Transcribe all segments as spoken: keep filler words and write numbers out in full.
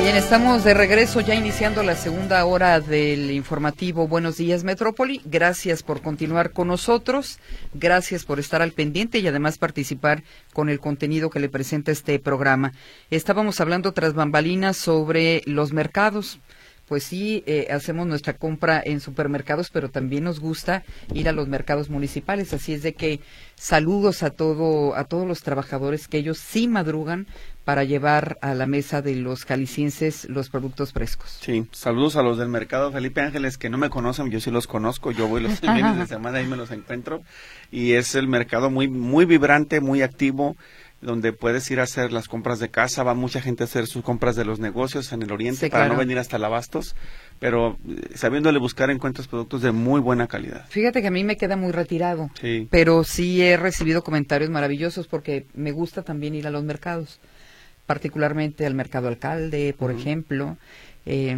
Bien, estamos de regreso ya iniciando la segunda hora del informativo Buenos Días Metrópoli. Gracias por continuar con nosotros, gracias por estar al pendiente y además participar con el contenido que le presenta este programa. Estábamos hablando tras bambalinas sobre los mercados. Pues sí, eh, hacemos nuestra compra en supermercados, pero también nos gusta ir a los mercados municipales. Así es de que saludos a todo, a todos los trabajadores que ellos sí madrugan para llevar a la mesa de los jaliscienses los productos frescos. Sí, saludos a los del mercado Felipe Ángeles que no me conocen, yo sí los conozco, yo voy los fines de semana, ahí me los encuentro, y es el mercado muy, muy vibrante, muy activo, donde puedes ir a hacer las compras de casa, va mucha gente a hacer sus compras de los negocios en el oriente, sí, para claro, no venir hasta el Abastos, pero sabiéndole buscar encuentras productos de muy buena calidad. Fíjate que a mí me queda muy retirado, sí, pero sí he recibido comentarios maravillosos porque me gusta también ir a los mercados, particularmente al Mercado Alcalde, por uh-huh. ejemplo, eh,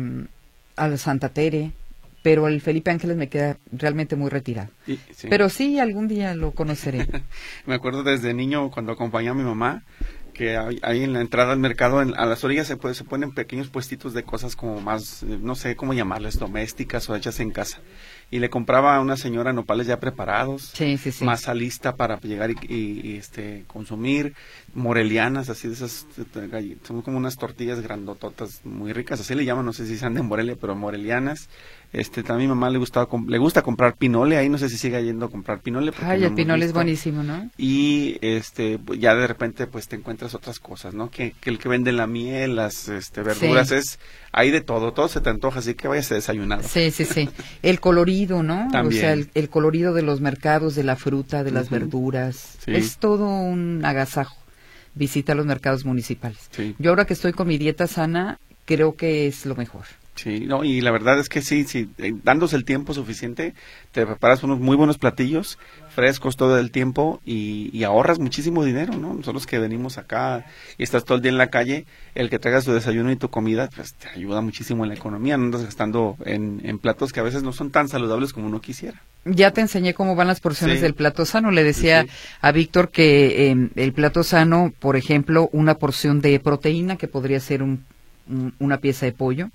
al Santa Tere, pero el Felipe Ángeles me queda realmente muy retirado. Sí, sí. Pero sí, algún día lo conoceré. Me acuerdo desde niño cuando acompañé a mi mamá, que ahí en la entrada al mercado, en, a las orillas se, puede, se ponen pequeños puestitos de cosas como más, no sé cómo llamarles, domésticas o hechas en casa. Y le compraba a una señora nopales ya preparados, sí, sí, sí, masa lista para llegar y, y, y este consumir, morelianas, así de esas, son como unas tortillas grandototas muy ricas, así le llaman, no sé si sean de Morelia, pero morelianas. Este, también a mi mamá le gustaba, le gusta comprar pinole, ahí no sé si sigue yendo a comprar pinole. Ay, no el pinole es buenísimo, ¿no? Y este, ya de repente pues te encuentras otras cosas, ¿no? Que, que el que vende la miel, las este, verduras, sí, es, hay de todo, todo se te antoja, así que vayas a desayunar. Sí, sí, sí. El colorido, ¿no? También. O sea, el, el colorido de los mercados, de la fruta, de las uh-huh. verduras, sí, es todo un agasajo. Visita los mercados municipales. Sí. Yo ahora que estoy con mi dieta sana, creo que es lo mejor. Sí, no, y la verdad es que sí, sí, eh, dándose el tiempo suficiente, te preparas unos muy buenos platillos, frescos todo el tiempo, y, y ahorras muchísimo dinero, ¿no? Nosotros que venimos acá y estás todo el día en la calle, el que traigas tu desayuno y tu comida, pues te ayuda muchísimo en la economía, no andas gastando en, en platos que a veces no son tan saludables como uno quisiera. Ya te enseñé cómo van las porciones sí. del plato sano. Le decía sí, sí. a Víctor que eh, el plato sano, por ejemplo, una porción de proteína, que podría ser un, un, una pieza de pollo,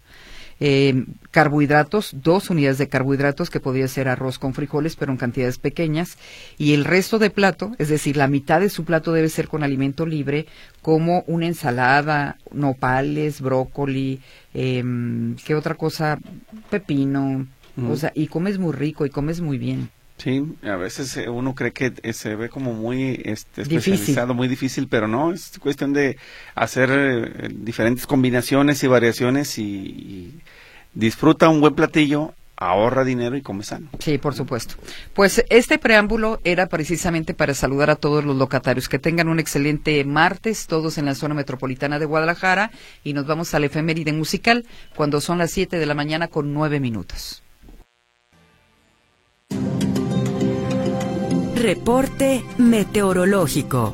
Eh, carbohidratos, dos unidades de carbohidratos, que podría ser arroz con frijoles, pero en cantidades pequeñas, y el resto de plato, es decir, la mitad de su plato debe ser con alimento libre, como una ensalada, nopales, brócoli, eh, ¿qué otra cosa? Pepino, mm. o sea, y comes muy rico y comes muy bien. Sí, a veces uno cree que se ve como muy este, especializado, difícil. muy difícil, pero no, es cuestión de hacer eh, diferentes combinaciones y variaciones y, y disfruta un buen platillo, ahorra dinero y come sano. Sí, por supuesto. Pues este preámbulo era precisamente para saludar a todos los locatarios. Que tengan un excelente martes, todos en la zona metropolitana de Guadalajara, y nos vamos al efeméride musical cuando son las siete de la mañana con nueve minutos. Reporte meteorológico.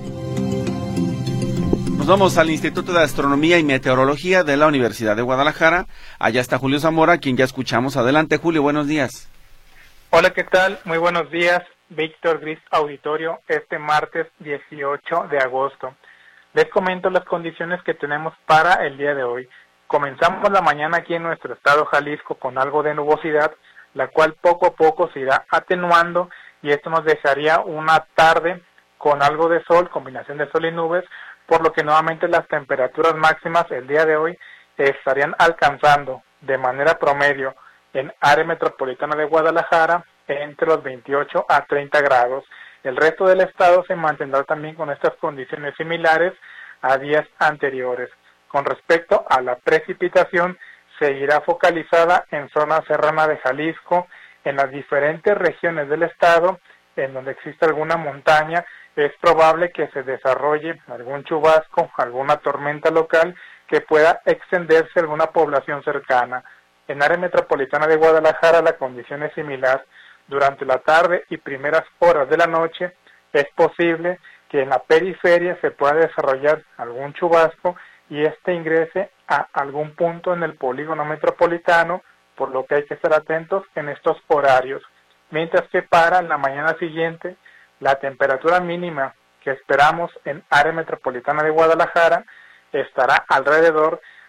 Nos vamos al Instituto de Astronomía y Meteorología de la Universidad de Guadalajara. Allá está Julio Zamora, quien ya escuchamos. Adelante, Julio, buenos días. Hola, ¿qué tal? Muy buenos días, Víctor, Gris, auditorio, este martes dieciocho de agosto. Les comento las condiciones que tenemos para el día de hoy. Comenzamos la mañana aquí en nuestro estado Jalisco con algo de nubosidad, la cual poco a poco se irá atenuando, y esto nos dejaría una tarde con algo de sol, combinación de sol y nubes, por lo que nuevamente las temperaturas máximas el día de hoy estarían alcanzando de manera promedio en área metropolitana de Guadalajara entre los veintiocho a treinta grados. El resto del estado se mantendrá también con estas condiciones similares a días anteriores. Con respecto a la precipitación, seguirá focalizada en zona serrana de Jalisco, en las diferentes regiones del estado, en donde existe alguna montaña, es probable que se desarrolle algún chubasco, alguna tormenta local que pueda extenderse a alguna población cercana. En área metropolitana de Guadalajara la condición es similar. Durante la tarde y primeras horas de la noche es posible que en la periferia se pueda desarrollar algún chubasco y este ingrese a algún punto en el polígono metropolitano, por lo que hay que estar atentos en estos horarios. Mientras que para la mañana siguiente, la temperatura mínima que esperamos en área metropolitana de Guadalajara estará alrededor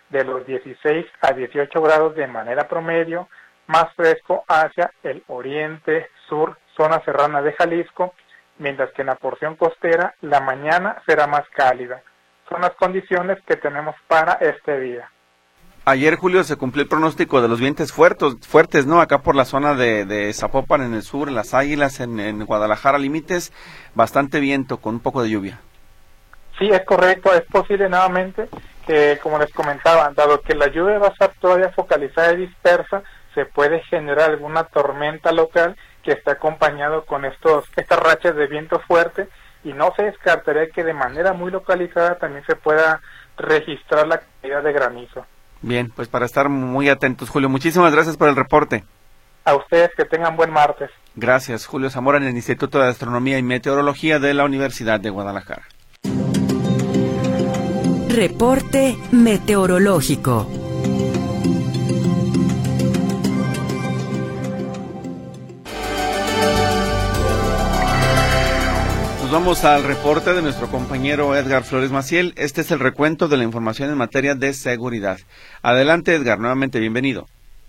de los dieciséis a dieciocho grados de manera promedio, más fresco hacia el oriente, sur, zona serrana de Jalisco, mientras que en la porción costera la mañana será más cálida. Son las condiciones que tenemos para este día. Ayer, Julio, se cumplió el pronóstico de los vientos fuertes, fuertes, ¿no? Acá por la zona de, de Zapopan, en el sur, en Las Águilas, en, en Guadalajara, límites, bastante viento con un poco de lluvia. Sí, es correcto, es posible nuevamente que, como les comentaba, dado que la lluvia va a estar todavía focalizada y dispersa, se puede generar alguna tormenta local que esté acompañado con estos estas rachas de viento fuerte, y no se descartaría que de manera muy localizada también se pueda registrar la caída de granizo. Bien, pues para estar muy atentos, Julio, muchísimas gracias por el reporte. A ustedes, que tengan buen martes. Gracias, Julio Zamora, en el Instituto de Astronomía y Meteorología de la Universidad de Guadalajara. Reporte meteorológico. Nos vamos al reporte de nuestro compañero Edgar Flores Maciel. Este es el recuento de la información en materia de seguridad. Adelante, Edgar, nuevamente bienvenido.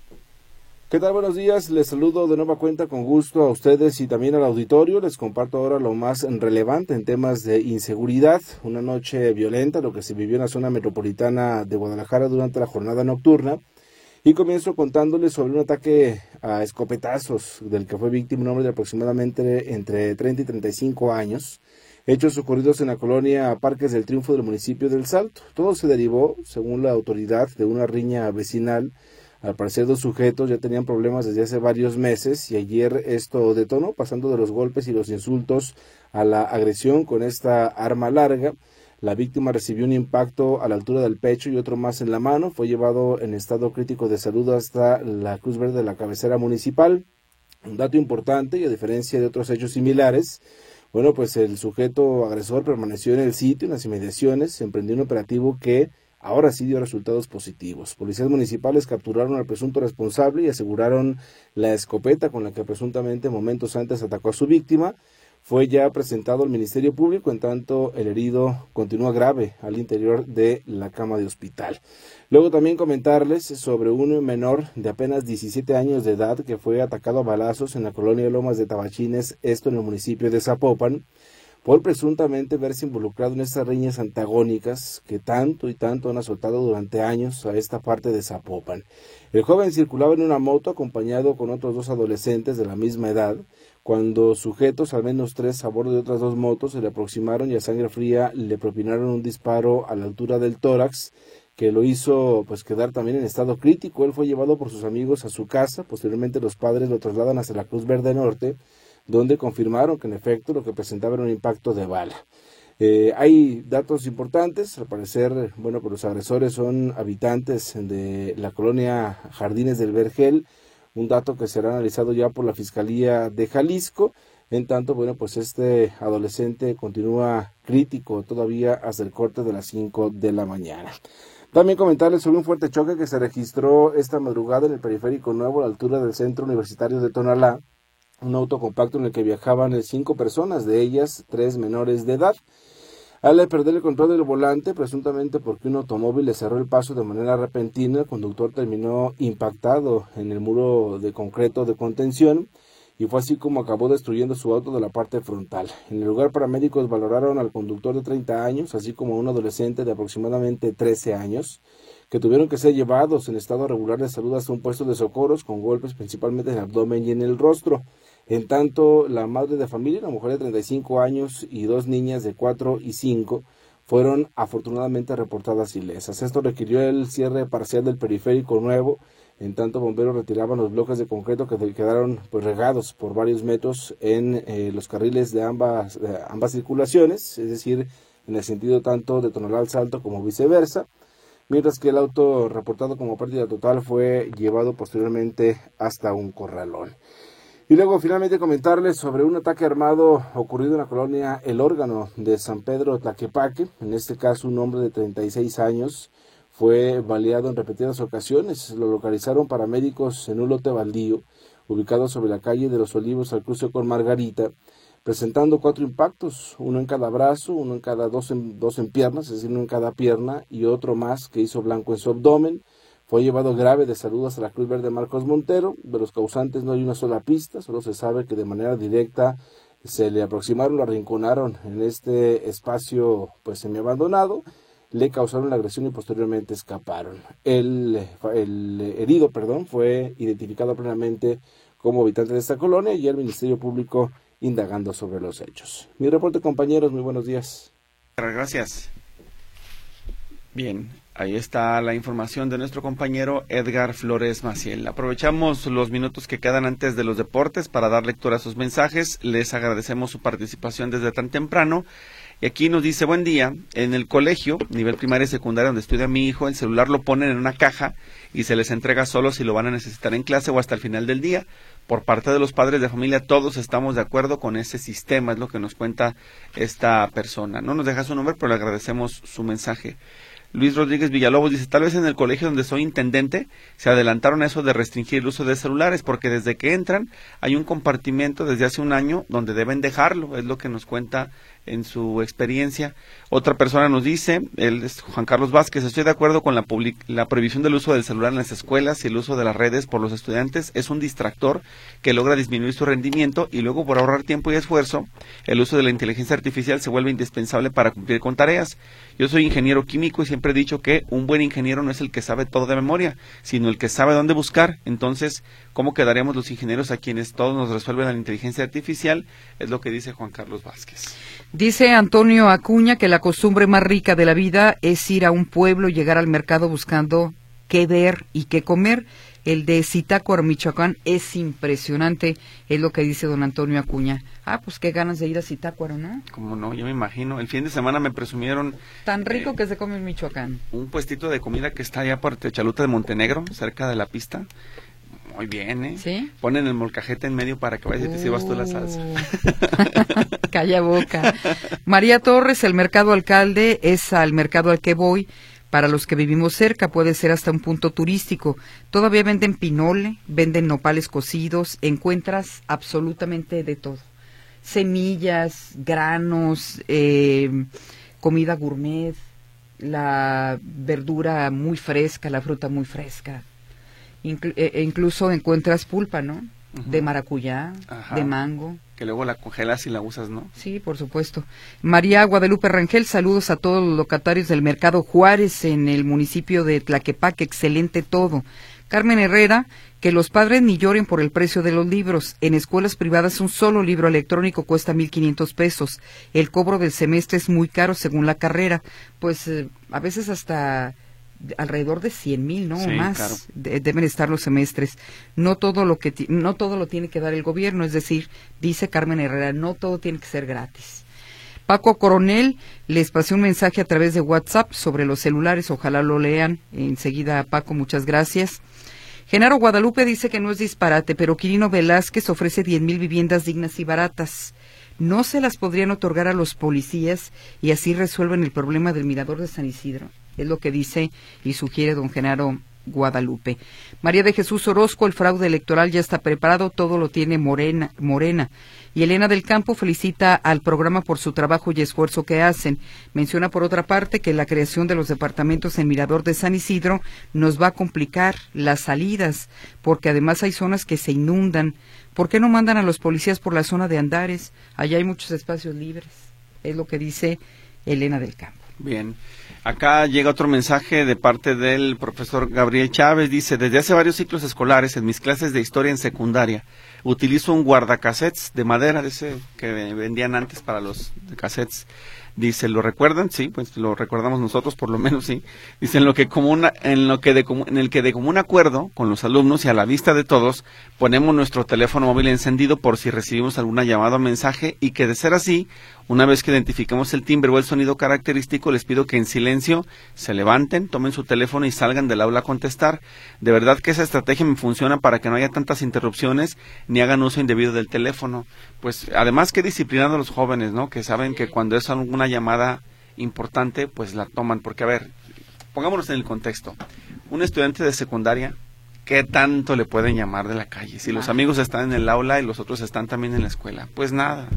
¿Qué tal? Buenos días, les saludo de nueva cuenta con gusto a ustedes y también al auditorio. Les comparto ahora lo más relevante en temas de inseguridad. Una noche violenta, lo que se vivió en la zona metropolitana de Guadalajara durante la jornada nocturna. Y comienzo contándoles sobre un ataque a escopetazos del que fue víctima un hombre de aproximadamente entre treinta y treinta y cinco años. Hechos ocurridos en la colonia Parques del Triunfo del municipio del Salto. Todo se derivó, según la autoridad, de una riña vecinal. Al parecer, dos sujetos ya tenían problemas desde hace varios meses y ayer esto detonó, pasando de los golpes y los insultos a la agresión con esta arma larga. La víctima recibió un impacto a la altura del pecho y otro más en la mano. Fue llevado en estado crítico de salud hasta la Cruz Verde de la cabecera municipal. Un dato importante, y a diferencia de otros hechos similares, bueno, pues el sujeto agresor permaneció en el sitio, en las inmediaciones. Se emprendió un operativo que ahora sí dio resultados positivos. Policías municipales capturaron al presunto responsable y aseguraron la escopeta con la que presuntamente momentos antes atacó a su víctima. Fue ya presentado al Ministerio Público, en tanto el herido continúa grave al interior de la cama de hospital. Luego también comentarles sobre un menor de apenas diecisiete años de edad que fue atacado a balazos en la colonia Lomas de Tabachines, esto en el municipio de Zapopan, por presuntamente verse involucrado en estas riñas antagónicas que tanto y tanto han azotado durante años a esta parte de Zapopan. El joven circulaba en una moto acompañado con otros dos adolescentes de la misma edad, cuando sujetos, al menos tres, a bordo de otras dos motos, se le aproximaron y a sangre fría le propinaron un disparo a la altura del tórax, que lo hizo pues quedar también en estado crítico. Él fue llevado por sus amigos a su casa. Posteriormente los padres lo trasladan hasta la Cruz Verde Norte, donde confirmaron que en efecto lo que presentaba era un impacto de bala. Eh, hay datos importantes. Al parecer, bueno, pues los agresores son habitantes de la colonia Jardines del Vergel, un dato que será analizado ya por la Fiscalía de Jalisco. En tanto, bueno, pues este adolescente continúa crítico todavía hasta el corte de las cinco de la mañana. También comentarles sobre un fuerte choque que se registró esta madrugada en el Periférico Nuevo, a la altura del Centro Universitario de Tonalá. Un auto compacto en el que viajaban cinco personas, de ellas tres menores de edad. Al perder el control del volante, presuntamente porque un automóvil le cerró el paso de manera repentina, el conductor terminó impactado en el muro de concreto de contención y fue así como acabó destruyendo su auto de la parte frontal. En el lugar, paramédicos valoraron al conductor de treinta años, así como a un adolescente de aproximadamente trece años, que tuvieron que ser llevados en estado regular de salud hasta un puesto de socorros con golpes principalmente en el abdomen y en el rostro. En tanto, la madre de familia, una mujer de treinta y cinco años y dos niñas de cuatro y cinco, fueron afortunadamente reportadas ilesas. Esto requirió el cierre parcial del Periférico Nuevo. En tanto, bomberos retiraban los bloques de concreto que quedaron pues regados por varios metros en eh, los carriles de ambas, de ambas circulaciones, es decir, en el sentido tanto de Tonalá al Salto como viceversa, mientras que el auto reportado como pérdida total fue llevado posteriormente hasta un corralón. Y luego finalmente comentarles sobre un ataque armado ocurrido en la colonia El Órgano de San Pedro Tlaquepaque. En este caso, un hombre de treinta y seis años fue baleado en repetidas ocasiones. Lo localizaron paramédicos en un lote baldío ubicado sobre la calle de los Olivos al cruce con Margarita. presentando cuatro impactos, uno en cada brazo, uno en cada dos en, dos en piernas, es decir, uno en cada pierna y otro más que hizo blanco en su abdomen. Fue llevado grave de salud hasta la Cruz Verde Marcos Montero. De los causantes no hay una sola pista, solo se sabe que de manera directa se le aproximaron, lo arrinconaron en este espacio pues semiabandonado, le causaron la agresión y posteriormente escaparon. El, el herido, perdón, fue identificado plenamente como habitante de esta colonia y el Ministerio Público indagando sobre los hechos. Mi reporte, compañeros, muy buenos días. Gracias. Bien, ahí está la información de nuestro compañero Edgar Flores Maciel. Aprovechamos los minutos que quedan antes de los deportes para dar lectura a sus mensajes. Les agradecemos su participación desde tan temprano. Y aquí nos dice, buen día, en el colegio, nivel primaria y secundaria donde estudia mi hijo, el celular lo ponen en una caja y se les entrega solo si lo van a necesitar en clase o hasta el final del día. Por parte de los padres de familia, todos estamos de acuerdo con ese sistema, es lo que nos cuenta esta persona. No nos deja su nombre, pero le agradecemos su mensaje. Luis Rodríguez Villalobos dice, tal vez en el colegio donde soy intendente se adelantaron a eso de restringir el uso de celulares, porque desde que entran hay un compartimento desde hace un año donde deben dejarlo, es lo que nos cuenta en su experiencia. Otra persona nos dice, él es Juan Carlos Vázquez, estoy de acuerdo con la, public la prohibición del uso del celular en las escuelas y el uso de las redes por los estudiantes es un distractor que logra disminuir su rendimiento y luego por ahorrar tiempo y esfuerzo, el uso de la inteligencia artificial se vuelve indispensable para cumplir con tareas. Yo soy ingeniero químico y siempre he dicho que un buen ingeniero no es el que sabe todo de memoria, sino el que sabe dónde buscar. Entonces, ¿cómo quedaríamos los ingenieros a quienes todo nos resuelve la inteligencia artificial? Es lo que dice Juan Carlos Vázquez. Dice Antonio Acuña que la costumbre más rica de la vida es ir a un pueblo y llegar al mercado buscando qué ver y qué comer. El de Zitácuaro, Michoacán, es impresionante, es lo que dice don Antonio Acuña. Ah, pues qué ganas de ir a Zitácuaro, ¿no? Como no, yo me imagino. El fin de semana me presumieron... Tan rico eh, que se come en Michoacán. Un puestito de comida que está allá por Techaluta de Montenegro, cerca de la pista. Muy bien, ¿eh? ¿Sí? Ponen el molcajete en medio para que vayas y te sirvas tú la salsa. Calla boca. María Torres, el mercado alcalde es al mercado al que voy. Para los que vivimos cerca puede ser hasta un punto turístico. Todavía venden pinole, venden nopales cocidos, encuentras absolutamente de todo. Semillas, granos, eh, comida gourmet, la verdura muy fresca, la fruta muy fresca. Inclu eh, incluso encuentras pulpa, ¿no? Uh-huh. De maracuyá, Ajá. de mango. Que luego la congelas y la usas, ¿no? Sí, por supuesto. María Guadalupe Rangel, saludos a todos los locatarios del Mercado Juárez en el municipio de Tlaquepaque, excelente todo. Carmen Herrera, que los padres ni lloren por el precio de los libros. En escuelas privadas un solo libro electrónico cuesta mil quinientos pesos. El cobro del semestre es muy caro según la carrera. Pues eh, a veces hasta... alrededor de cien mil, ¿no? Sí, o más claro. de, deben estar los semestres. No todo lo que no todo lo tiene que dar el gobierno, es decir, dice Carmen Herrera, no todo tiene que ser gratis. Paco Coronel les pasé un mensaje a través de WhatsApp sobre los celulares, ojalá lo lean enseguida. Paco, muchas gracias. Genaro Guadalupe dice que no es disparate, pero Quirino Velázquez ofrece diez mil viviendas dignas y baratas. ¿No se las podrían otorgar a los policías y así resuelven el problema del Mirador de San Isidro? Es lo que dice y sugiere don Genaro Guadalupe. María de Jesús Orozco, el fraude electoral ya está preparado, todo lo tiene Morena. Morena. Y Elena del Campo felicita al programa por su trabajo y esfuerzo que hacen. Menciona por otra parte que la creación de los departamentos en Mirador de San Isidro nos va a complicar las salidas, porque además hay zonas que se inundan. ¿Por qué no mandan a los policías por la zona de Andares? Allá hay muchos espacios libres. Es lo que dice Elena del Campo. Bien. Acá llega otro mensaje de parte del profesor Gabriel Chávez. Dice, desde hace varios ciclos escolares en mis clases de historia en secundaria utilizo un guardacassettes de madera, de ese que vendían antes para los cassettes. Dice, ¿lo recuerdan? Sí, pues lo recordamos nosotros, por lo menos sí. Dice, en lo que común, en lo que de en el que de común acuerdo con los alumnos y a la vista de todos, ponemos nuestro teléfono móvil encendido por si recibimos alguna llamada o mensaje, y que de ser así, una vez que identifiquemos el timbre o el sonido característico, les pido que en silencio se levanten, tomen su teléfono y salgan del aula a contestar. De verdad que esa estrategia me funciona para que no haya tantas interrupciones ni hagan uso indebido del teléfono. Pues además que disciplinando a los jóvenes, ¿no? Que saben que cuando es alguna llamada importante, pues la toman. Porque, a ver, pongámonos en el contexto. Un estudiante de secundaria, ¿qué tanto le pueden llamar de la calle? Si los amigos están en el aula y los otros están también en la escuela. Pues nada.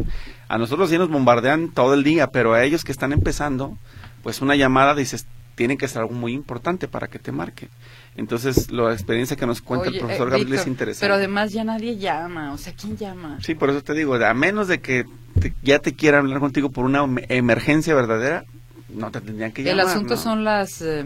A nosotros sí nos bombardean todo el día, pero a ellos que están empezando, pues una llamada, dices, tiene que ser algo muy importante para que te marquen. Entonces, la experiencia que nos cuenta Oye, el profesor eh, Gabriel Víctor, es interesante. Pero además ya nadie llama, o sea, ¿quién llama? Sí, por eso te digo, a menos de que te, ya te quiera hablar contigo por una emergencia verdadera, no te tendrían que llamar. El asunto ¿no? son las, eh,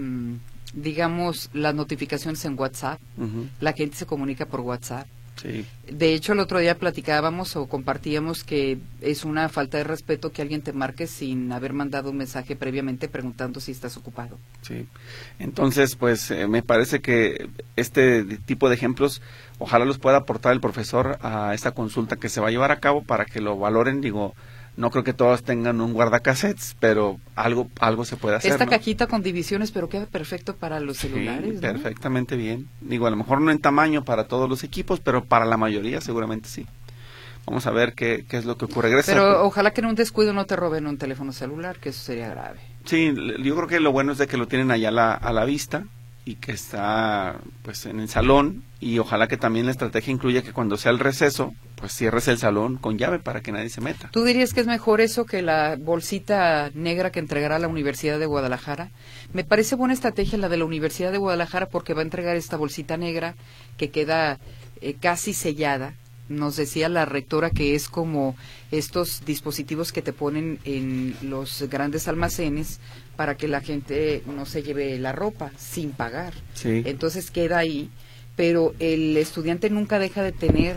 digamos, las notificaciones en WhatsApp. Uh-huh. La gente se comunica por WhatsApp. Sí. De hecho, el otro día platicábamos o compartíamos que es una falta de respeto que alguien te marque sin haber mandado un mensaje previamente preguntando si estás ocupado. Sí. Entonces, pues eh, me parece que este tipo de ejemplos, ojalá los pueda aportar el profesor a esta consulta que se va a llevar a cabo para que lo valoren. Digo, no creo que todos tengan un guardacassettes, pero algo algo se puede hacer. Esta ¿no? cajita con divisiones, pero queda perfecto para los celulares, Sí, ¿no? perfectamente bien. Digo, a lo mejor no en tamaño para todos los equipos, pero para la mayoría seguramente sí. Vamos a ver qué, qué es lo que ocurre. Gracias. Pero ojalá que en un descuido no te roben un teléfono celular, que eso sería grave. Sí, yo creo que lo bueno es de que lo tienen allá a la, a la vista y que está pues en el salón, y ojalá que también la estrategia incluya que cuando sea el receso, pues cierres el salón con llave para que nadie se meta. ¿Tú dirías que es mejor eso que la bolsita negra que entregará la Universidad de Guadalajara? Me parece buena estrategia la de la Universidad de Guadalajara porque va a entregar esta bolsita negra que queda eh, casi sellada. Nos decía la rectora que es como estos dispositivos que te ponen en los grandes almacenes para que la gente no se lleve la ropa sin pagar. Sí. Entonces queda ahí, pero el estudiante nunca deja de tener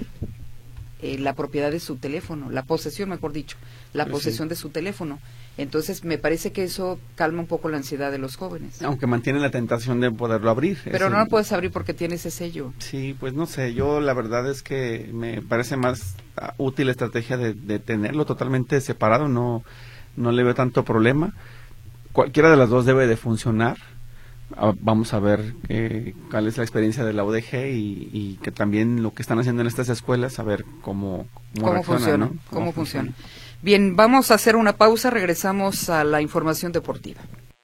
eh, la propiedad de su teléfono, la posesión, mejor dicho, la Pues posesión sí. de su teléfono. Entonces me parece que eso calma un poco la ansiedad de los jóvenes. Aunque mantienen la tentación de poderlo abrir. Pero Ese- no lo puedes abrir porque tiene ese sello. Sí, pues no sé, yo la verdad es que me parece más ah, útil la estrategia de, de tenerlo totalmente separado, no, no le veo tanto problema. Cualquiera de las dos debe de funcionar. Ah, vamos a ver eh, cuál es la experiencia de la U D G y, y que también lo que están haciendo en estas escuelas, a ver cómo, cómo, ¿Cómo reacciona, funciona? ¿no? ¿Cómo funciona? Bien, vamos a hacer una pausa, regresamos a la información deportiva.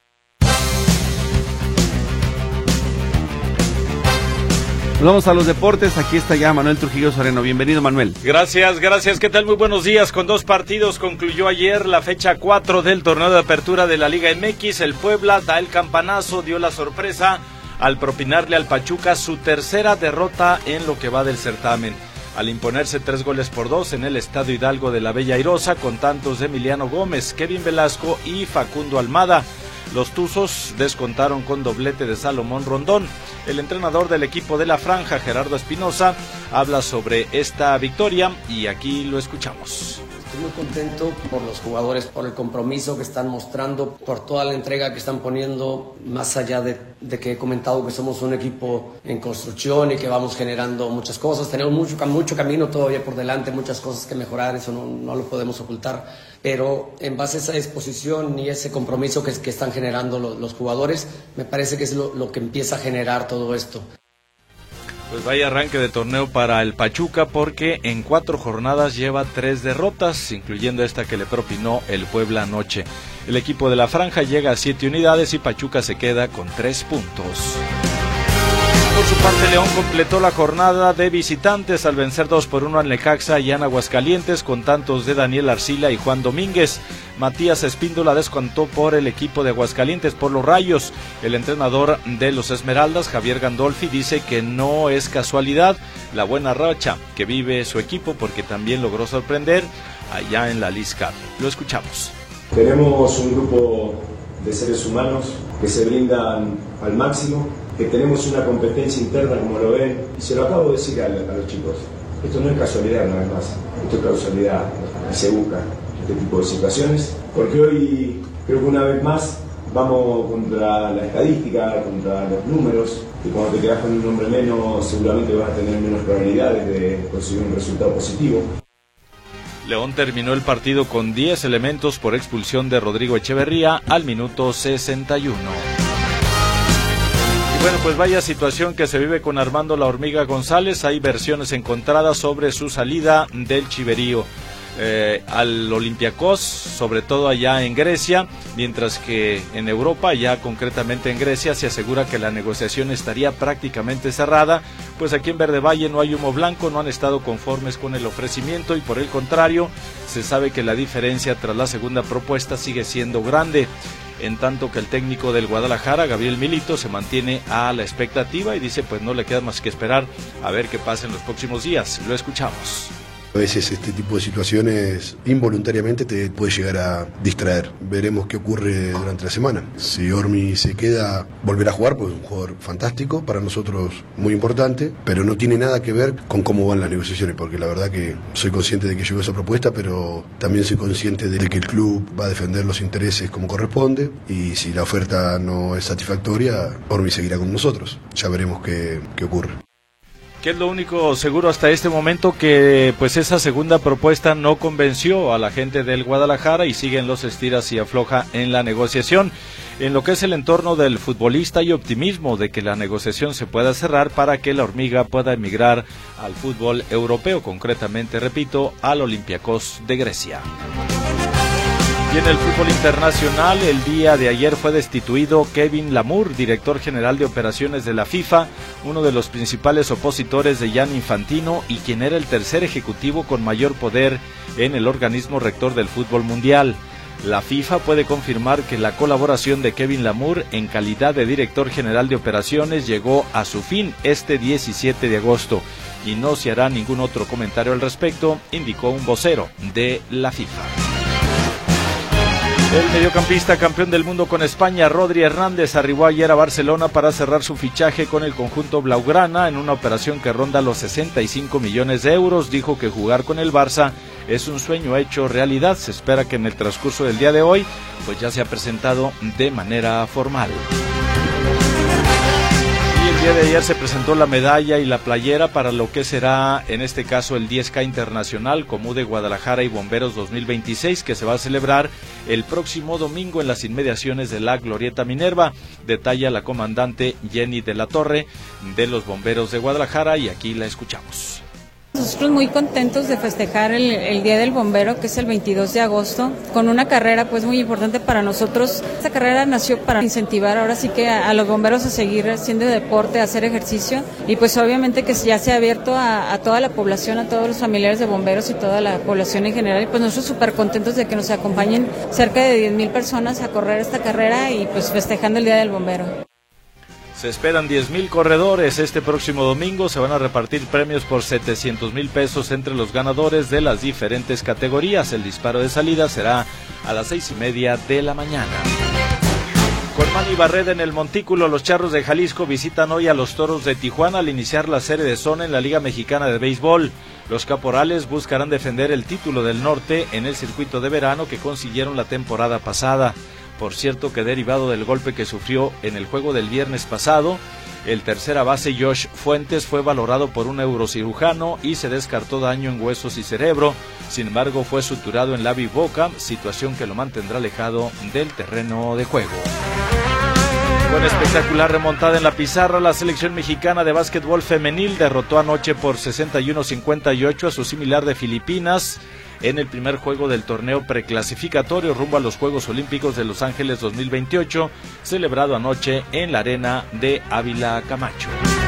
Vamos a los deportes, aquí está ya Manuel Trujillo Sereno. Bienvenido, Manuel. Gracias, gracias. ¿Qué tal? Muy buenos días. Con dos partidos concluyó ayer la fecha cuatro del torneo de apertura de la Liga M X. El Puebla da el campanazo, dio la sorpresa al propinarle al Pachuca su tercera derrota en lo que va del certamen. Al imponerse tres goles por dos en el Estadio Hidalgo de la Bella Airosa con tantos de Emiliano Gómez, Kevin Velasco y Facundo Almada. Los Tuzos descontaron con doblete de Salomón Rondón. El entrenador del equipo de la Franja, Gerardo Espinosa, habla sobre esta victoria y aquí lo escuchamos. Estoy muy contento por los jugadores, por el compromiso que están mostrando, por toda la entrega que están poniendo, más allá de, de que he comentado que somos un equipo en construcción y que vamos generando muchas cosas. Tenemos mucho, mucho camino todavía por delante, muchas cosas que mejorar, eso no, no lo podemos ocultar. Pero en base a esa disposición y ese compromiso que, que están generando los, los jugadores, me parece que es lo, lo que empieza a generar todo esto. Pues vaya arranque de torneo para el Pachuca porque en cuatro jornadas lleva tres derrotas, incluyendo esta que le propinó el Puebla anoche. El equipo de la Franja llega a siete unidades y Pachuca se queda con tres puntos. Por su parte, León completó la jornada de visitantes al vencer dos por uno al Necaxa y en Aguascalientes con tantos de Daniel Arcila y Juan Domínguez. Matías Espíndola descontó por el equipo de Aguascalientes por los Rayos. El entrenador de los Esmeraldas, Javier Gandolfi, dice que no es casualidad la buena racha que vive su equipo porque también logró sorprender allá en la Liz Cup. Lo escuchamos. Tenemos un grupo de seres humanos que se brindan al máximo, que tenemos una competencia interna como lo ven, y se lo acabo de decir a, a los chicos, esto no es casualidad nada más, esto es causalidad y se busca este tipo de situaciones, porque hoy creo que una vez más vamos contra la estadística, contra los números, y cuando te quedas con un hombre menos seguramente vas a tener menos probabilidades de conseguir un resultado positivo. León terminó el partido con diez elementos por expulsión de Rodrigo Echeverría al minuto sesenta y uno. Y bueno, pues vaya situación que se vive con Armando La Hormiga González. Hay versiones encontradas sobre su salida del Chiverío. eh, al Olympiacos, sobre todo allá en Grecia, mientras que en Europa, ya concretamente en Grecia, se asegura que la negociación estaría prácticamente cerrada, pues aquí en Verde Valle no hay humo blanco, no han estado conformes con el ofrecimiento y por el contrario, se sabe que la diferencia tras la segunda propuesta sigue siendo grande. En tanto que el técnico del Guadalajara, Gabriel Milito, se mantiene a la expectativa y dice pues no le queda más que esperar a ver qué pasa en los próximos días. Lo escuchamos. A veces este tipo de situaciones involuntariamente te puede llegar a distraer. Veremos qué ocurre durante la semana. Si Ormi se queda, volverá a jugar, pues es un jugador fantástico, para nosotros muy importante, pero no tiene nada que ver con cómo van las negociaciones, porque la verdad que soy consciente de que llegó esa propuesta, pero también soy consciente de que el club va a defender los intereses como corresponde, y si la oferta no es satisfactoria, Ormi seguirá con nosotros. Ya veremos qué, qué ocurre. Que es lo único seguro hasta este momento, que pues esa segunda propuesta no convenció a la gente del Guadalajara y siguen los estiras y afloja en la negociación. En lo que es el entorno del futbolista hay optimismo de que la negociación se pueda cerrar para que la hormiga pueda emigrar al fútbol europeo, concretamente, repito, al Olympiacos de Grecia. Y en el fútbol internacional, el día de ayer fue destituido Kevin Lamour, director general de operaciones de la FIFA, uno de los principales opositores de Gianni Infantino y quien era el tercer ejecutivo con mayor poder en el organismo rector del fútbol mundial. La FIFA puede confirmar que la colaboración de Kevin Lamour en calidad de director general de operaciones llegó a su fin este diecisiete de agosto y no se hará ningún otro comentario al respecto, indicó un vocero de la FIFA. El mediocampista campeón del mundo con España, Rodri Hernández, arribó ayer a Barcelona para cerrar su fichaje con el conjunto blaugrana en una operación que ronda los sesenta y cinco millones de euros. Dijo que jugar con el Barça es un sueño hecho realidad. Se espera que en el transcurso del día de hoy pues ya se ha presentado de manera formal. El día de ayer se presentó la medalla y la playera para lo que será, en este caso, el diez K Internacional Comú de Guadalajara y Bomberos dos mil veintiséis, que se va a celebrar el próximo domingo en las inmediaciones de la Glorieta Minerva. Detalla la comandante Jenny de la Torre de los Bomberos de Guadalajara y aquí la escuchamos. Nosotros muy contentos de festejar el, el Día del Bombero, que es el veintidós de agosto, con una carrera pues muy importante para nosotros. Esta carrera nació para incentivar ahora sí que a, a los bomberos a seguir haciendo deporte, a hacer ejercicio, y pues obviamente que ya se ha abierto a, a toda la población, a todos los familiares de bomberos y toda la población en general, y pues nosotros súper contentos de que nos acompañen cerca de diez mil personas a correr esta carrera y pues festejando el Día del Bombero. Se esperan diez mil corredores este próximo domingo. Se van a repartir premios por setecientos mil pesos entre los ganadores de las diferentes categorías. El disparo de salida será a las seis y media de la mañana. Con Manny Barreda en el montículo, los Charros de Jalisco visitan hoy a los Toros de Tijuana al iniciar la serie de zona en la Liga Mexicana de Béisbol. Los caporales buscarán defender el título del norte en el circuito de verano que consiguieron la temporada pasada. Por cierto que derivado del golpe que sufrió en el juego del viernes pasado, el tercera base Josh Fuentes fue valorado por un neurocirujano y se descartó daño en huesos y cerebro. Sin embargo, fue suturado en labio y boca, situación que lo mantendrá alejado del terreno de juego. Con espectacular remontada en la pizarra, la selección mexicana de básquetbol femenil derrotó anoche por sesenta y uno a cincuenta y ocho a su similar de Filipinas en el primer juego del torneo preclasificatorio rumbo a los Juegos Olímpicos de Los Ángeles dos mil veintiocho, celebrado anoche en la arena de Ávila Camacho.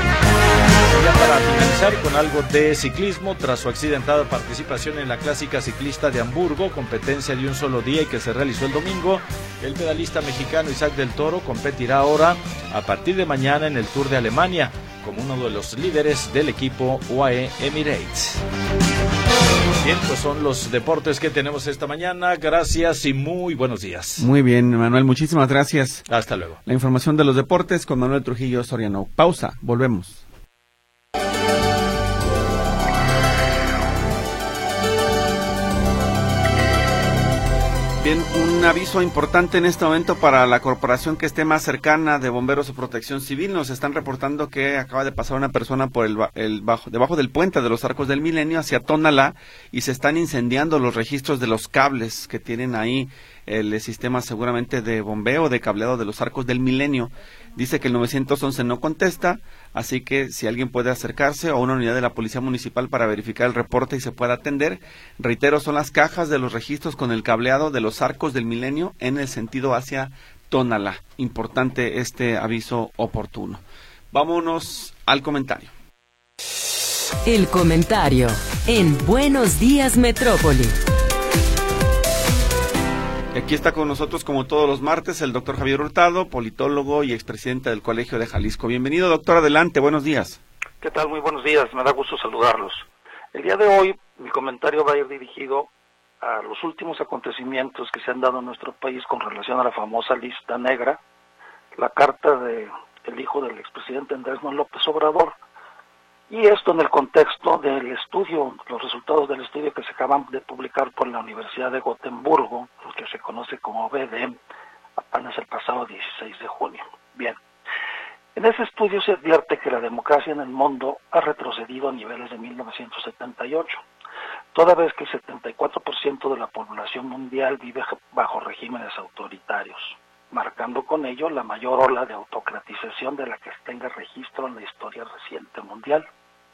Ya para finalizar con algo de ciclismo, tras su accidentada participación en la clásica ciclista de Hamburgo, competencia de un solo día y que se realizó el domingo, el pedalista mexicano Isaac del Toro competirá ahora a partir de mañana en el Tour de Alemania como uno de los líderes del equipo U A E Emirates. Bien, pues son los deportes que tenemos esta mañana. Gracias y muy buenos días. Muy bien, Manuel, muchísimas gracias. Hasta luego. La información de los deportes con Manuel Trujillo Soriano. Pausa, volvemos. Bien, un aviso importante en este momento para la corporación que esté más cercana de Bomberos o Protección Civil. Nos están reportando que acaba de pasar una persona por el, el bajo, debajo del puente de los Arcos del Milenio hacia Tonalá y se están incendiando los registros de los cables que tienen ahí el sistema seguramente de bombeo, de cableado de los Arcos del Milenio. Dice que el nueve once no contesta, así que si alguien puede acercarse o una unidad de la Policía Municipal para verificar el reporte y se pueda atender. Reitero, son las cajas de los registros con el cableado de los Arcos del Milenio en el sentido hacia Tonalá. Importante este aviso oportuno. Vámonos al comentario. El comentario en Buenos Días Metrópoli. Aquí está con nosotros, como todos los martes, el doctor Javier Hurtado, politólogo y expresidente del Colegio de Jalisco. Bienvenido, doctor, adelante, buenos días. ¿Qué tal? Muy buenos días, me da gusto saludarlos. El día de hoy, mi comentario va a ir dirigido a los últimos acontecimientos que se han dado en nuestro país con relación a la famosa lista negra, la carta de el hijo del expresidente Andrés Manuel López Obrador, y esto en el contexto del estudio, los resultados del estudio que se acaban de publicar por la Universidad de Gotemburgo, que se conoce como B D M, apenas el pasado dieciséis de junio. Bien, en ese estudio se advierte que la democracia en el mundo ha retrocedido a niveles de mil novecientos setenta y ocho, toda vez que el setenta y cuatro por ciento de la población mundial vive bajo regímenes autoritarios, marcando con ello la mayor ola de autocratización de la que se tenga registro en la historia reciente mundial.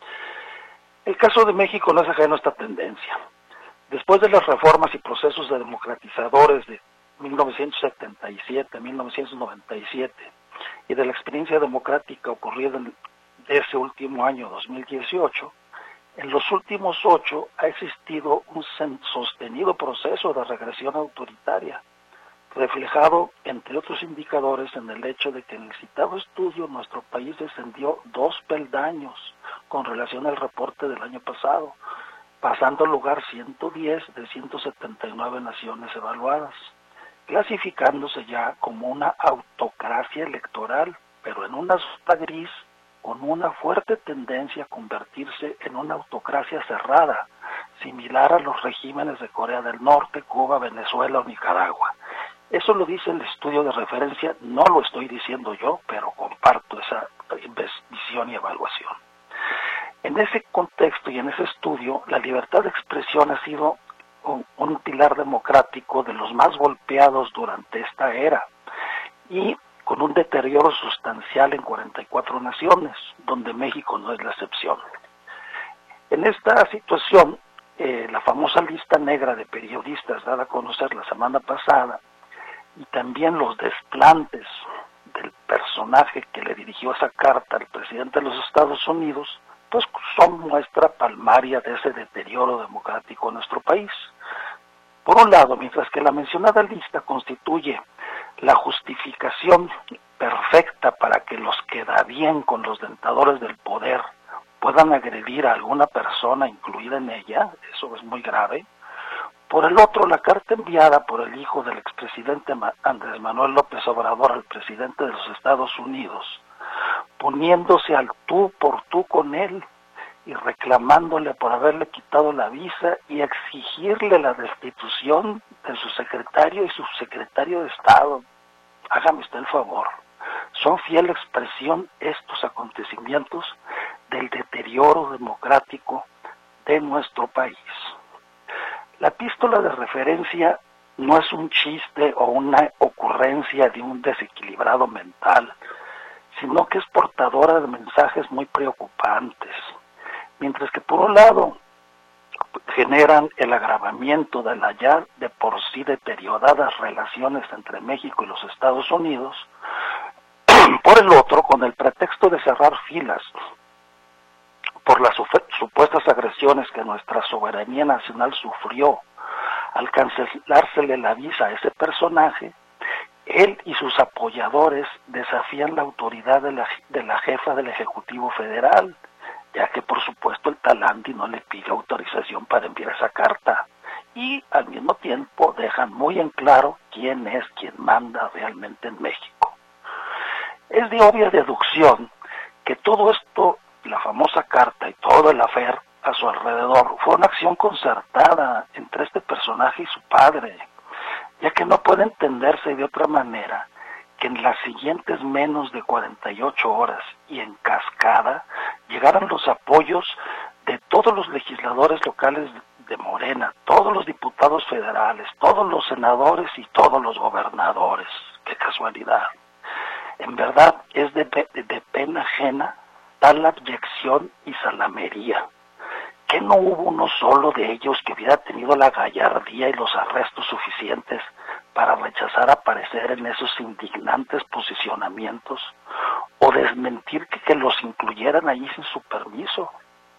El caso de México no es ajeno a esta tendencia. Después de las reformas y procesos de democratizadores de mil novecientos setenta y siete a mil novecientos noventa y siete y de la experiencia democrática ocurrida en ese último año dos mil dieciocho, en los últimos ocho ha existido un sostenido proceso de regresión autoritaria, reflejado, entre otros indicadores, en el hecho de que en el citado estudio nuestro país descendió dos peldaños con relación al reporte del año pasado, pasando al lugar ciento diez de ciento setenta y nueve naciones evaluadas, clasificándose ya como una autocracia electoral, pero en una zona gris con una fuerte tendencia a convertirse en una autocracia cerrada, similar a los regímenes de Corea del Norte, Cuba, Venezuela o Nicaragua. Eso lo dice el estudio de referencia, no lo estoy diciendo yo, pero comparto esa visión y evaluación. En ese contexto y en ese estudio, la libertad de expresión ha sido un, un pilar democrático de los más golpeados durante esta era, y con un deterioro sustancial en cuarenta y cuatro naciones, donde México no es la excepción. En esta situación, eh, la famosa lista negra de periodistas dada a conocer la semana pasada, y también los desplantes del personaje que le dirigió esa carta al presidente de los Estados Unidos, pues son muestra palmaria de ese deterioro democrático en nuestro país. Por un lado, mientras que la mencionada lista constituye la justificación perfecta para que los que da bien con los tentadores del poder puedan agredir a alguna persona incluida en ella, eso es muy grave. Por el otro, la carta enviada por el hijo del expresidente Andrés Manuel López Obrador al presidente de los Estados Unidos, poniéndose al tú por tú con él y reclamándole por haberle quitado la visa y exigirle la destitución de su secretario y subsecretario de Estado. Hágame usted el favor. Son fiel expresión estos acontecimientos del deterioro democrático de nuestro país. La epístola de referencia no es un chiste o una ocurrencia de un desequilibrado mental, sino que es portadora de mensajes muy preocupantes. Mientras que por un lado generan el agravamiento de las ya de por sí deterioradas relaciones entre México y los Estados Unidos, por el otro, con el pretexto de cerrar filas por las supuestas agresiones que nuestra soberanía nacional sufrió al cancelársele la visa a ese personaje, él y sus apoyadores desafían la autoridad de la, de la jefa del Ejecutivo Federal, ya que por supuesto el Talandi no le pide autorización para enviar esa carta, y al mismo tiempo dejan muy en claro quién es quien manda realmente en México. Es de obvia deducción que todo esto, la famosa carta y todo el afer a su alrededor, fue una acción concertada entre este personaje y su padre, ya que no puede entenderse de otra manera que en las siguientes menos de cuarenta y ocho horas y en cascada llegaran los apoyos de todos los legisladores locales de Morena, todos los diputados federales, todos los senadores y todos los gobernadores. ¡Qué casualidad! En verdad es de, de pena ajena tal abyección y salamería. ¿Que no hubo uno solo de ellos que hubiera tenido la gallardía y los arrestos suficientes para rechazar aparecer en esos indignantes posicionamientos o desmentir que, que los incluyeran allí sin su permiso?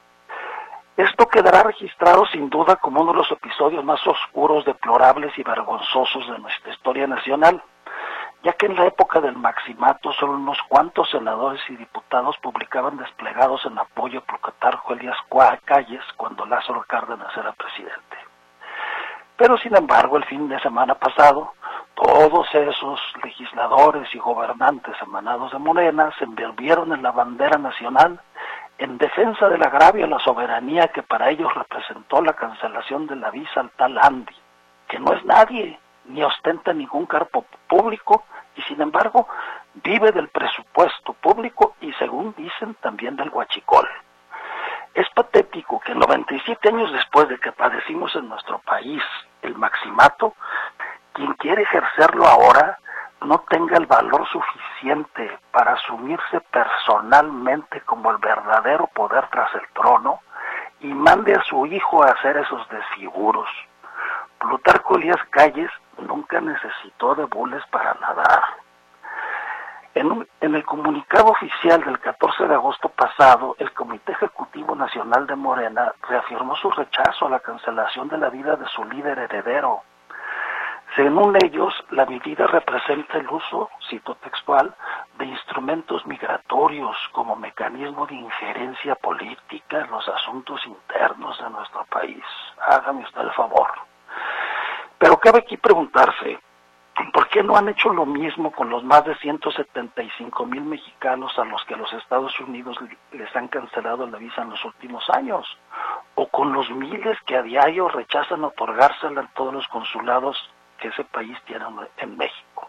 Esto quedará registrado sin duda como uno de los episodios más oscuros, deplorables y vergonzosos de nuestra historia nacional, ya que en la época del maximato solo unos cuantos senadores y diputados publicaban desplegados en apoyo a Plutarco Elías Calles cuando Lázaro Cárdenas era presidente. Pero sin embargo, el fin de semana pasado, todos esos legisladores y gobernantes emanados de Morena se envolvieron en la bandera nacional en defensa del agravio a la soberanía que para ellos representó la cancelación de la visa al tal Andy, que no es nadie, ni ostenta ningún cargo público, y sin embargo vive del presupuesto público y, según dicen, también del huachicol. Es patético que noventa y siete años después de que padecimos en nuestro país el maximato, quien quiere ejercerlo ahora no tenga el valor suficiente para asumirse personalmente como el verdadero poder tras el trono y mande a su hijo a hacer esos desfiguros. Plutarco Elías Calles nunca necesitó de bules para nadar. En, un, en el comunicado oficial del catorce de agosto pasado, el Comité Ejecutivo Nacional de Morena reafirmó su rechazo a la cancelación de la vida de su líder heredero. Según ellos, la medida representa el uso, cito textual, de instrumentos migratorios como mecanismo de injerencia política en los asuntos internos de nuestro país. Hágame usted el favor. Pero cabe aquí preguntarse, ¿por qué no han hecho lo mismo con los más de ciento setenta y cinco mil mexicanos a los que los Estados Unidos les han cancelado la visa en los últimos años? ¿O con los miles que a diario rechazan otorgársela en todos los consulados que ese país tiene en México?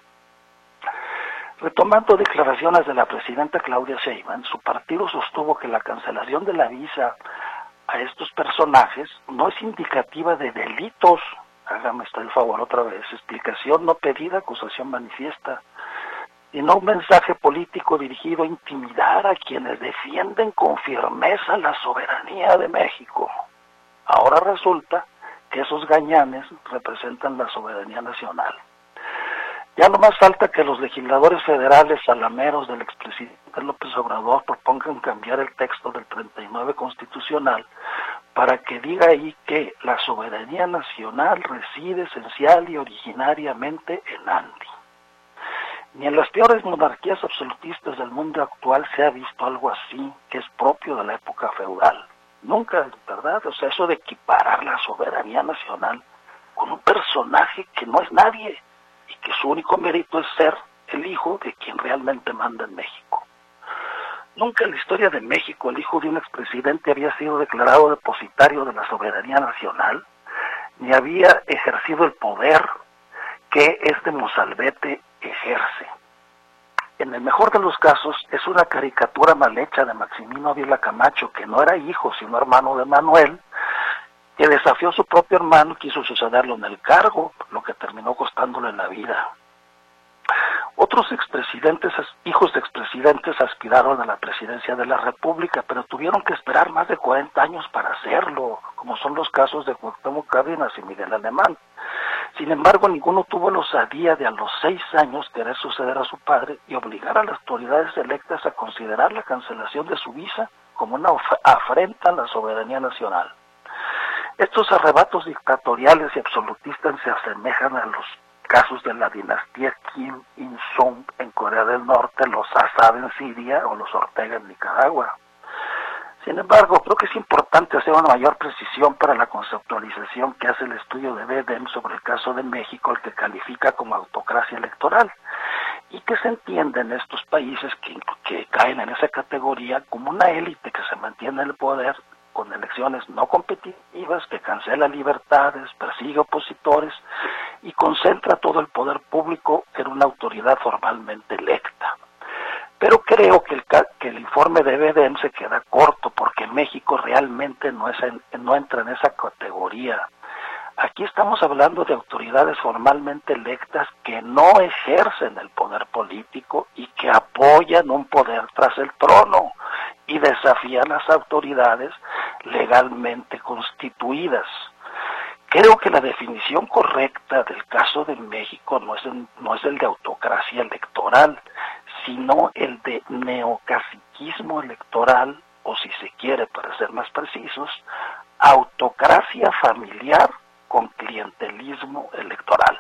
Retomando declaraciones de la presidenta Claudia Sheinbaum, su partido sostuvo que la cancelación de la visa a estos personajes no es indicativa de delitos. Hágame usted el favor otra vez. Explicación no pedida, acusación manifiesta. Y no un mensaje político dirigido a intimidar a quienes defienden con firmeza la soberanía de México. Ahora resulta que esos gañanes representan la soberanía nacional. Ya no más falta que los legisladores federales salameros del expresidente López Obrador propongan cambiar el texto del treinta y nueve constitucional para que diga ahí que la soberanía nacional reside esencial y originariamente en Andy. Ni en las peores monarquías absolutistas del mundo actual se ha visto algo así, que es propio de la época feudal. Nunca, ¿verdad? O sea, eso de equiparar la soberanía nacional con un personaje que no es nadie y que su único mérito es ser el hijo de quien realmente manda en México. Nunca en la historia de México el hijo de un expresidente había sido declarado depositario de la soberanía nacional, ni había ejercido el poder que este mozalbete ejerce. En el mejor de los casos, es una caricatura mal hecha de Maximino Ávila Camacho, que no era hijo, sino hermano de Manuel, que desafió a su propio hermano y quiso sucederlo en el cargo, lo que terminó costándole la vida. Otros expresidentes, hijos de expresidentes, aspiraron a la presidencia de la República, pero tuvieron que esperar más de cuarenta años para hacerlo, como son los casos de Cuauhtémoc Cárdenas y Miguel Alemán. Sin embargo, ninguno tuvo la osadía de a los seis años querer suceder a su padre y obligar a las autoridades electas a considerar la cancelación de su visa como una afrenta a la soberanía nacional. Estos arrebatos dictatoriales y absolutistas se asemejan a los casos de la dinastía Kim Il-sung en Corea del Norte, los Assad en Siria o los Ortega en Nicaragua. Sin embargo, creo que es importante hacer una mayor precisión para la conceptualización que hace el estudio de Bedem sobre el caso de México, el que califica como autocracia electoral, y que se entiende en estos países que, que caen en esa categoría como una élite que se mantiene en el poder con elecciones no competitivas, que cancela libertades, persigue opositores y concentra todo el poder público en una autoridad formalmente electa. Pero creo que el, que el informe de B D M se queda corto porque México realmente no, es en, no entra en esa categoría. Aquí estamos hablando de autoridades formalmente electas que no ejercen el poder político y que apoyan un poder tras el trono y desafían las autoridades legalmente constituidas. Creo que la definición correcta del caso de México no es, el, no es el de autocracia electoral, sino el de neocaciquismo electoral, o si se quiere, para ser más precisos, autocracia familiar con clientelismo electoral.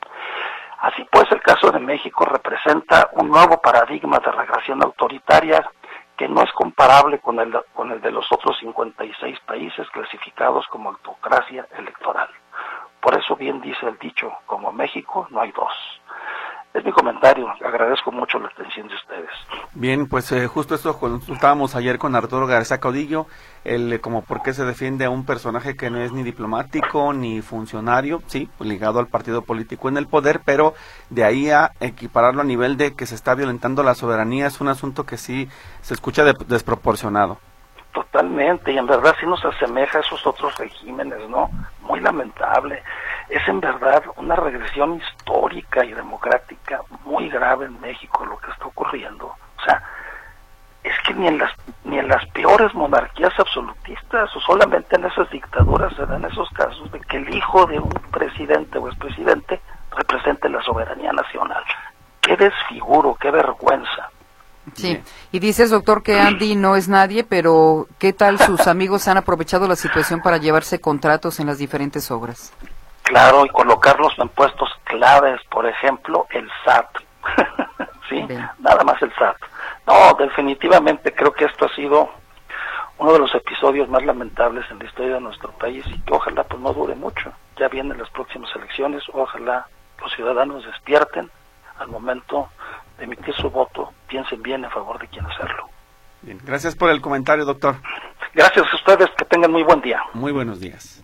Así pues, el caso de México representa un nuevo paradigma de regresión autoritaria que no es comparable con el, con el de los otros cincuenta y seis países clasificados como autocracia electoral. Por eso bien dice el dicho, como México no hay dos. Es mi comentario, agradezco mucho la atención de ustedes. Bien, pues eh, justo esto consultábamos ayer con Arturo García Caudillo, el como por qué se defiende a un personaje que no es ni diplomático ni funcionario, sí, ligado al partido político en el poder, pero de ahí a equipararlo a nivel de que se está violentando la soberanía es un asunto que sí se escucha de, desproporcionado. Totalmente, y en verdad sí nos asemeja a esos otros regímenes, ¿no? Muy lamentable. Es en verdad una regresión histórica y democrática muy grave en México lo que está ocurriendo. O sea, es que ni en las ni en las peores monarquías absolutistas o solamente en esas dictaduras se dan esos casos de que el hijo de un presidente o expresidente represente la soberanía nacional. ¡Qué desfiguro, qué vergüenza! Sí, y dices, doctor, que Andy no es nadie, pero ¿qué tal sus amigos han aprovechado la situación para llevarse contratos en las diferentes obras? Claro, y colocarlos en puestos claves, por ejemplo, el S A T. Sí, bien. Nada más el S A T. No, definitivamente creo que esto ha sido uno de los episodios más lamentables en la historia de nuestro país y que ojalá pues no dure mucho. Ya vienen las próximas elecciones, ojalá los ciudadanos despierten al momento de emitir su voto, piensen bien en favor de quién hacerlo. Bien, gracias por el comentario, doctor. Gracias a ustedes, que tengan muy buen día. Muy buenos días.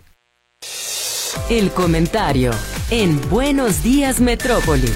El comentario en Buenos Días Metrópoli.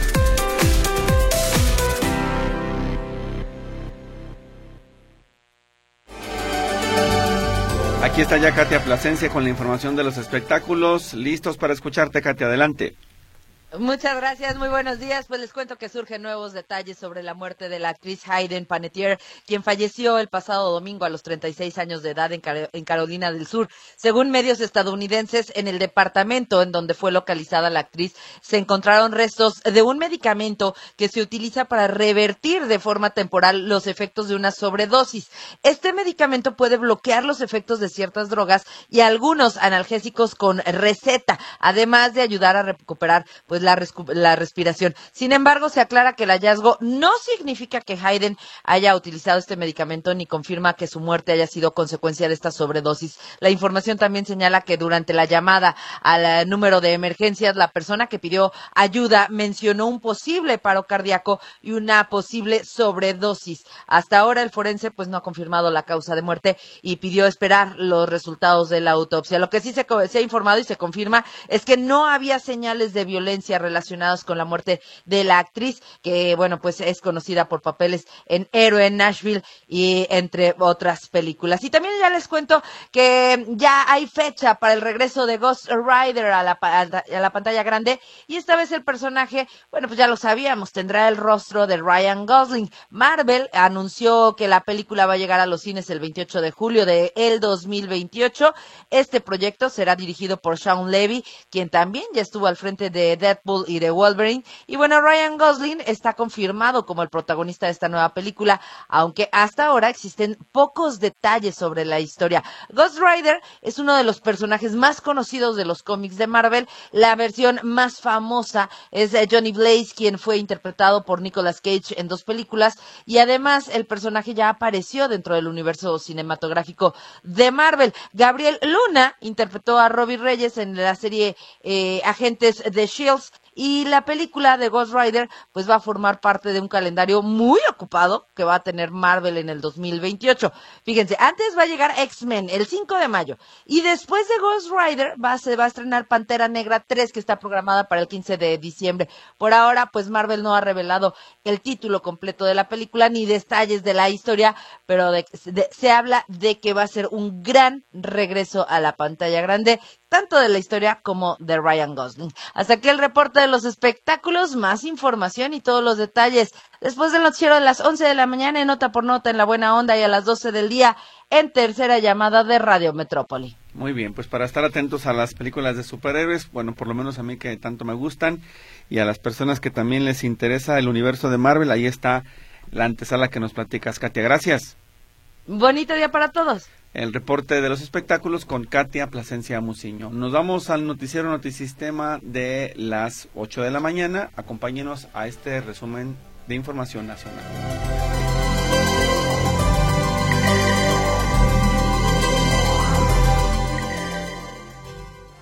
Aquí está ya Katia Plasencia con la información de los espectáculos. Listos para escucharte, Katia, adelante. Muchas gracias, muy buenos días. Pues les cuento que surgen nuevos detalles sobre la muerte de la actriz Hayden Panettiere, quien falleció el pasado domingo a los treinta y seis años de edad en, Car- en Carolina del Sur. Según medios estadounidenses, en el departamento en donde fue localizada la actriz se encontraron restos de un medicamento que se utiliza para revertir de forma temporal los efectos de una sobredosis. Este medicamento puede bloquear los efectos de ciertas drogas y algunos analgésicos con receta, además de ayudar a recuperar pues La, res- la respiración. Sin embargo, se aclara que el hallazgo no significa que Hayden haya utilizado este medicamento ni confirma que su muerte haya sido consecuencia de esta sobredosis. La información también señala que durante la llamada al número de emergencias, la persona que pidió ayuda mencionó un posible paro cardíaco y una posible sobredosis. Hasta ahora el forense pues no ha confirmado la causa de muerte y pidió esperar los resultados de la autopsia. Lo que sí se, se ha informado y se confirma es que no había señales de violencia relacionados con la muerte de la actriz, que bueno, pues es conocida por papeles en Héroe, Nashville y entre otras películas. Y también ya les cuento que ya hay fecha para el regreso de Ghost Rider a la, a la pantalla grande, y esta vez el personaje, bueno, pues ya lo sabíamos, tendrá el rostro de Ryan Gosling. Marvel anunció que la película va a llegar a los cines el veintiocho de julio de el dos mil veintiocho. Este proyecto será dirigido por Sean Levy, quien también ya estuvo al frente de Deadpool y de Wolverine. Y bueno, Ryan Gosling está confirmado como el protagonista de esta nueva película, aunque hasta ahora existen pocos detalles sobre la historia. Ghost Rider es uno de los personajes más conocidos de los cómics de Marvel. La versión más famosa es de Johnny Blaze, quien fue interpretado por Nicolas Cage en dos películas, y además el personaje ya apareció dentro del universo cinematográfico de Marvel. Gabriel Luna interpretó a Robbie Reyes en la serie eh, Agentes de Shield. Y la película de Ghost Rider pues va a formar parte de un calendario muy ocupado que va a tener Marvel en el dos mil veintiocho. Fíjense, antes va a llegar X-Men el cinco de mayo y después de Ghost Rider va, se va a estrenar Pantera Negra tres, que está programada para el quince de diciembre. Por ahora pues Marvel no ha revelado el título completo de la película ni detalles de la historia, pero de, de, se habla de que va a ser un gran regreso a la pantalla grande, tanto de la historia como de Ryan Gosling. Hasta aquí el reporte de los espectáculos, más información y todos los detalles después del noticiero de las once de la mañana en Nota por Nota en La Buena Onda y a las doce del día en Tercera Llamada de Radio Metrópoli. Muy bien, pues para estar atentos a las películas de superhéroes, bueno, por lo menos a mí que tanto me gustan, y a las personas que también les interesa el universo de Marvel, ahí está la antesala que nos platicas, Katia. Gracias. Bonito día para todos. El reporte de los espectáculos con Katia Plasencia Muciño. Nos vamos al noticiero Notisistema de las ocho de la mañana. Acompáñenos a este resumen de información nacional.